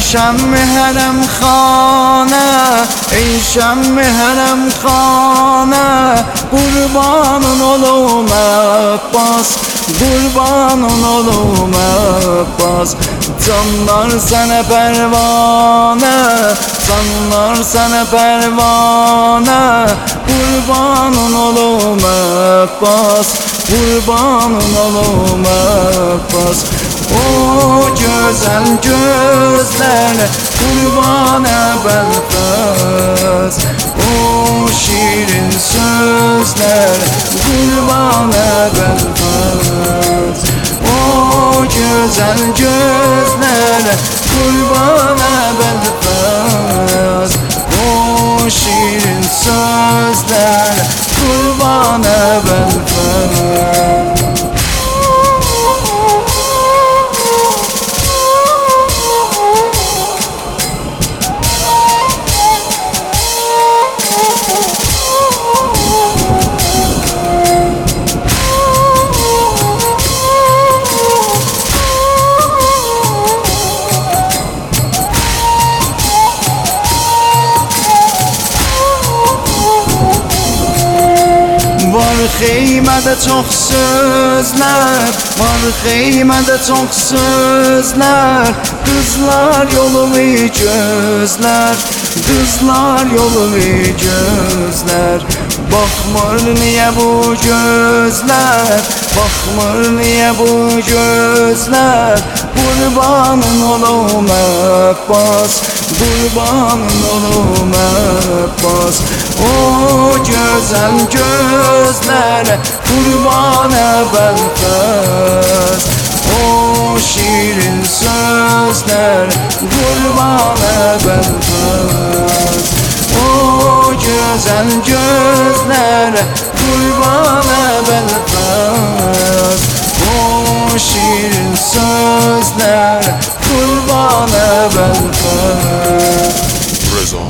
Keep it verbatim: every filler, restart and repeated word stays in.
شمع حرم خانه ای شمع حرم خانه قربانın olum Abbas Kurbanın olum Abbas Canlar sana pervane Canlar sana pervane Kurbanın olum Abbas Kurbanın olum Abbas O güzel gözlerle kurbana Belfaz O şirin sözler kurbana Belfaz O güzel gözlerle kurbana Belfaz O şirin sözler kurbana Belfaz Var xeymede çok sözler Var xeymede çok sözler Kızlar yolumu gözler Kızlar yolumu gözler Bakmır niye bu gözler Bakmır niye bu gözler Kurbanın olum Abbas Kurbanın olum Abbas O güzel gözlere kurbana Belfaz O şirin sözler kurbana Belfaz O güzel gözlere kurbana Belfaz O şirin sözler kurbana Belfaz